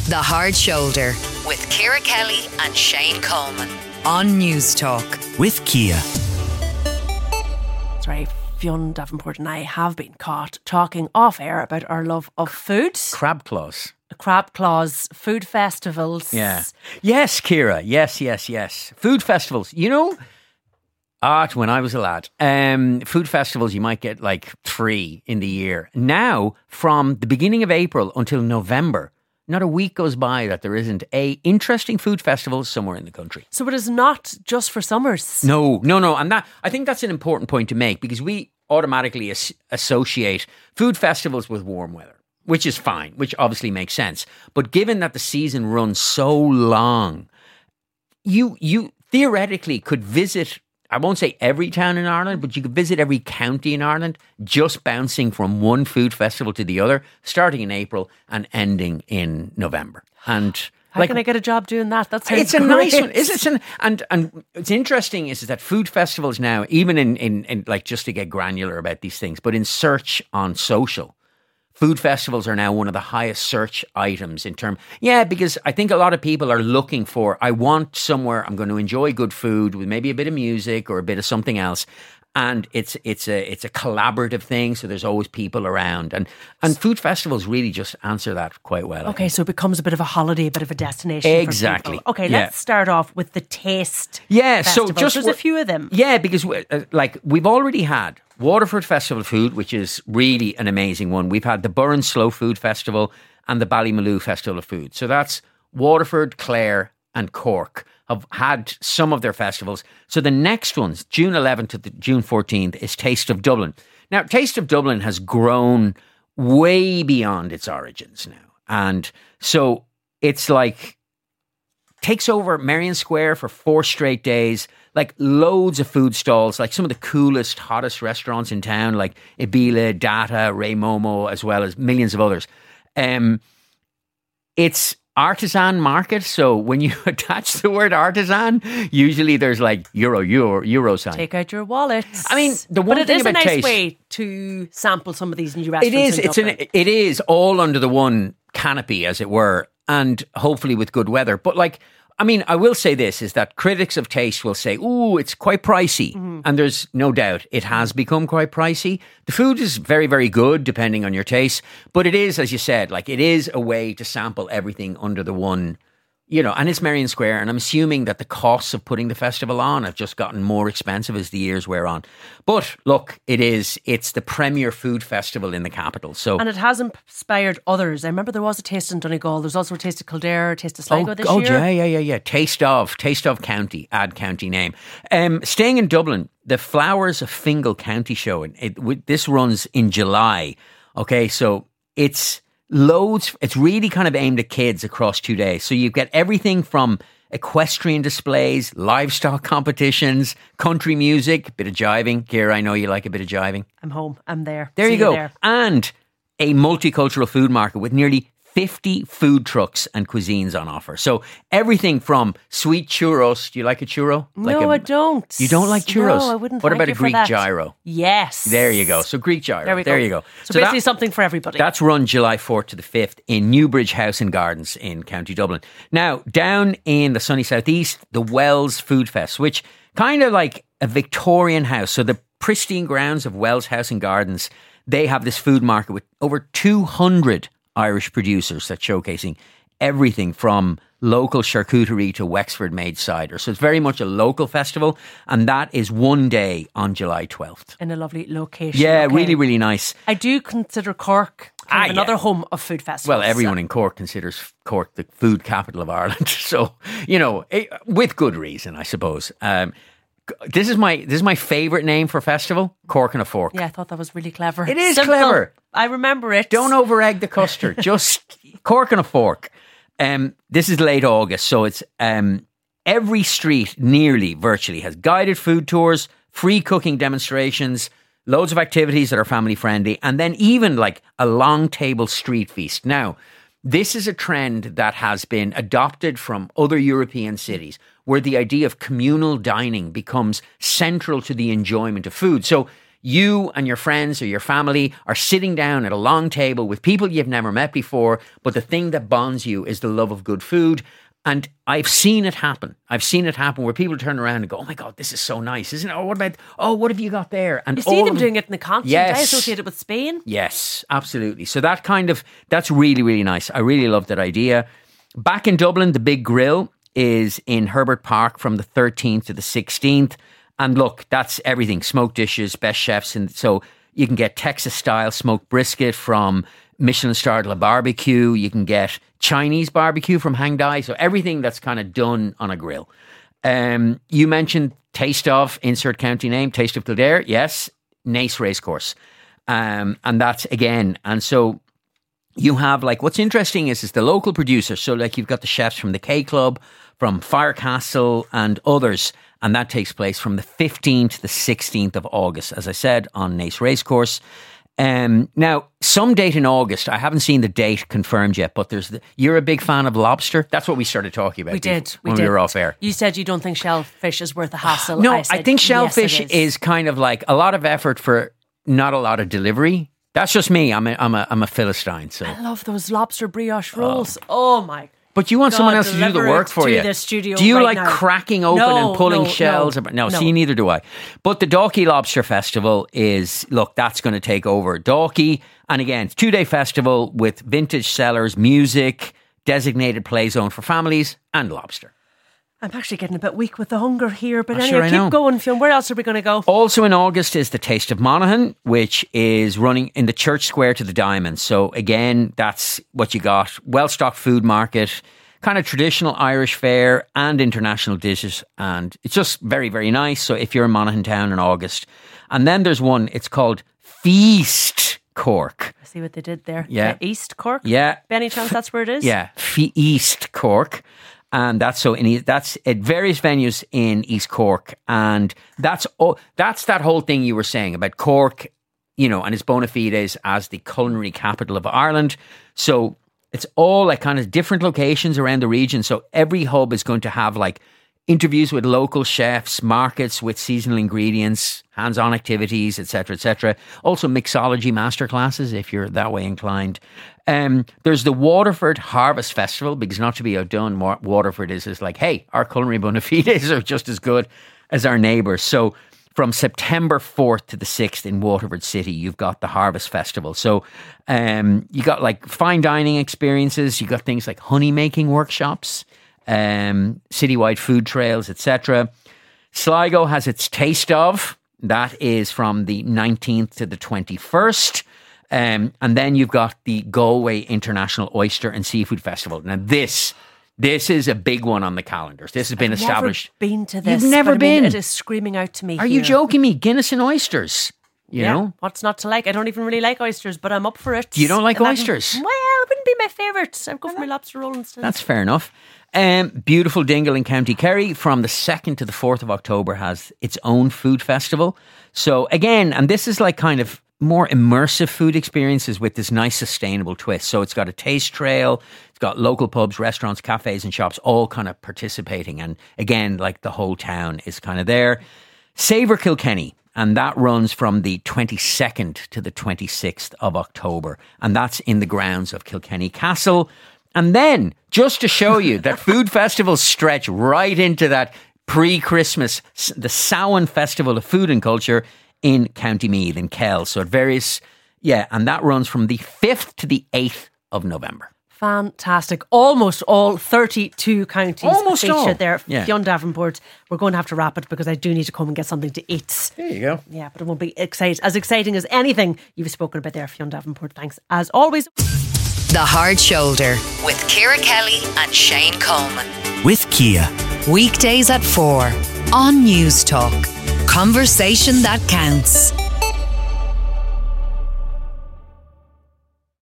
The Hard Shoulder with Ciara Kelly and Shane Coleman on News Talk. With Kia. That's right. Fionn Davenport and I have been caught talking off air about our love of food. Crab claws. Crab claws, food festivals. Yeah. Yes, Ciara. Yes. Food festivals. You know, when I was a lad, food festivals, you might get like 3 in the year. Now, from the beginning of April until November, not a week goes by that there isn't a interesting food festival somewhere in the country. So it is not just for summers. No. And that, I think that's an important point to make, because we automatically associate food festivals with warm weather, which is fine, which obviously makes sense. But given that the season runs so long, you theoretically could visit, I won't say every town in Ireland, but you could visit every county in Ireland, just bouncing from one food festival to the other, starting in April and ending in November. And how can I get a job doing that? That sounds it's a great. nice one. And what's interesting is that food festivals now, even in like, just to get granular about these things, but in search on social, food festivals are now one of the highest search items in terms. Yeah, because I think a lot of people are looking for, I want somewhere I'm going to enjoy good food with maybe a bit of music or a bit of something else. And it's a collaborative thing, so there's always people around, and food festivals really just answer that quite well. Okay, so it becomes a bit of a holiday, a bit of a destination. Exactly. For people. Okay, let's start off with the Taste. Yeah, Festival. so just there's a few of them. Yeah, because we've already had Waterford Festival of Food, which is really an amazing one. We've had the Burren Slow Food Festival and the Ballymaloe Festival of Food. So that's Waterford, Clare, and Cork have had some of their festivals. So the next ones, June 11th to June 14th, is Taste of Dublin. Now, Taste of Dublin has grown way beyond its origins now. And so it's like, takes over Merrion Square for 4 straight days, like loads of food stalls, like some of the coolest, hottest restaurants in town, like Ibila, Data, Ray Momo, as well as millions of others. It's artisan market, so when you attach the word artisan, usually there's like euro sign. Take out your wallet. I mean, the one but thing it is a about nice Taste, way to sample some of these new restaurants. It is all under the one canopy, as it were, and hopefully with good weather. But like, I mean, I will say this, is that critics of Taste will say, ooh, it's quite pricey. Mm-hmm. And there's no doubt it has become quite pricey. The food is very, very good, depending on your taste. But it is, as you said, like, it is a way to sample everything under the one, you know, and it's Merrion Square. And I'm assuming that the costs of putting the festival on have just gotten more expensive as the years wear on. But look, it's the premier food festival in the capital. So, and it has inspired others. I remember there was a Taste in Donegal. There's also a Taste of Kildare, a Taste of Sligo this year. Yeah. Taste of County, add county name. Staying in Dublin, the Flowers of Fingal County show. This runs in July. Okay, so it's really kind of aimed at kids across 2 days. So you get everything from equestrian displays, livestock competitions, country music, bit of jiving. Ciara, I know you like a bit of jiving. I'm home. I'm there. There you go. And a multicultural food market with nearly 50 food trucks and cuisines on offer. So everything from sweet churros. Do you like a churro? No, I don't. You don't like churros? No, I wouldn't. What about a Greek gyro? Yes. There you go. So Greek gyro. There you go. So basically something for everybody. That's run July 4th to the 5th in Newbridge House and Gardens in County Dublin. Now, down in the sunny southeast, the Wells Food Fest, which kind of like a Victorian house. So the pristine grounds of Wells House and Gardens, they have this food market with over 200 Irish producers that's showcasing everything from local charcuterie to Wexford made cider. So it's very much a local festival, and that is one day on July 12th. In a lovely location. Yeah, okay. Really, really nice. I do consider Cork another home of food festivals. Well, everyone in Cork considers Cork the food capital of Ireland. So, you know, with good reason, I suppose. This is my favourite name for a festival, Cork and a Fork. Yeah, I thought that was really clever. It is simple. Clever. I remember it. Don't over-egg the custard. Just Cork and a Fork. This is late August, so it's every street nearly virtually has guided food tours, free cooking demonstrations, loads of activities that are family friendly, and then even like a long table street feast. Now, this is a trend that has been adopted from other European cities, where the idea of communal dining becomes central to the enjoyment of food. So you and your friends or your family are sitting down at a long table with people you've never met before, but the thing that bonds you is the love of good food. And I've seen it happen. I've seen it happen where people turn around and go, oh my God, this is so nice, isn't it? What have you got there? And you see them doing it in the continent. Yes. I associate it with Spain. Yes, absolutely. So that's really, really nice. I really love that idea. Back in Dublin, the Big Grill is in Herbert Park from the 13th to the 16th. And look, that's everything. Smoked dishes, best chefs. And so you can get Texas-style smoked brisket from Michelin-starred La Barbecue. You can get Chinese barbecue from Hang Dai. So everything that's kind of done on a grill. You mentioned Taste of, insert county name, Taste of Kildare. Yes, Naas Racecourse. And that's again. And so you have what's interesting is the local producers. So you've got the chefs from the K Club, from Firecastle and others. And that takes place from the 15th to the 16th of August, as I said, on Naas Racecourse. Now, some date in August, I haven't seen the date confirmed yet, but you're a big fan of lobster? That's what we started talking about when we were off air. You said you don't think shellfish is worth a hassle. No, I think shellfish is kind of like a lot of effort for not a lot of delivery. That's just me. I'm a Philistine. So I love those lobster brioche rolls. Oh my! But you want someone else to do the work for you. Do you like cracking open and pulling shells? No, see, neither do I. But the Dalkey Lobster Festival that's going to take over Dalkey. And again, it's a 2-day festival with vintage cellars, music, designated play zone for families, and lobster. I'm actually getting a bit weak with the hunger here, but anyway, keep going, Fionn. Where else are we going to go? Also in August is the Taste of Monaghan, which is running in the Church Square to the Diamond. So again, that's what you got. Well-stocked food market, kind of traditional Irish fare and international dishes. And it's just very, very nice. So if you're in Monaghan town in August. And then there's one, it's called Feast Cork. I see what they did there. Yeah. East Cork? Yeah. By any chance that's where it is? Yeah. East Cork. And that's at various venues in East Cork. And that's that whole thing you were saying about Cork, and its bona fides as the culinary capital of Ireland. So it's all kind of different locations around the region. So every hub is going to have interviews with local chefs, markets with seasonal ingredients, hands-on activities, etc., etc. Also mixology masterclasses if you're that way inclined. There's the Waterford Harvest Festival, because not to be outdone, Waterford is hey, our culinary bona fides are just as good as our neighbours. So from September 4th to the 6th in Waterford City, you've got the Harvest Festival. So you got fine dining experiences, you got things like honey making workshops, citywide food trails, etc. Sligo has its Taste of. That is from the 19th to the 21st. And then you've got the Galway International Oyster and Seafood Festival. Now this is a big one on the calendars. This has been established. I've never been to this. You've never been? It is screaming out to me. Are you joking me? Guinness and oysters. You know? What's not to like? I don't even really like oysters, but I'm up for it. You don't like oysters? Well, it wouldn't be my favourite. I'd go for my lobster roll instead. That's fair enough. Beautiful Dingle in County Kerry from the 2nd to the 4th of October has its own food festival. So again, and this is kind of more immersive food experiences with this nice sustainable twist. So it's got a taste trail, it's got local pubs, restaurants, cafes and shops all kind of participating. And again, the whole town is kind of there. Savour Kilkenny, and that runs from the 22nd to the 26th of October. And that's in the grounds of Kilkenny Castle. And then, just to show you that food festivals stretch right into that pre-Christmas, the Samhain Festival of Food and Culture in County Meath in Kells. So at various, and that runs from the 5th to the 8th of November. Fantastic. Almost all 32 counties Almost featured all. there. Yeah. Fionn Davenport, we're going to have to wrap it because I do need to come and get something to eat. There you go. Yeah, but it won't be as exciting as anything you've spoken about there, Fionn Davenport. Thanks, as always. The Hard Shoulder with Ciara Kelly and Shane Coleman. With Kia. Weekdays at 4 on News Talk. Conversation that counts.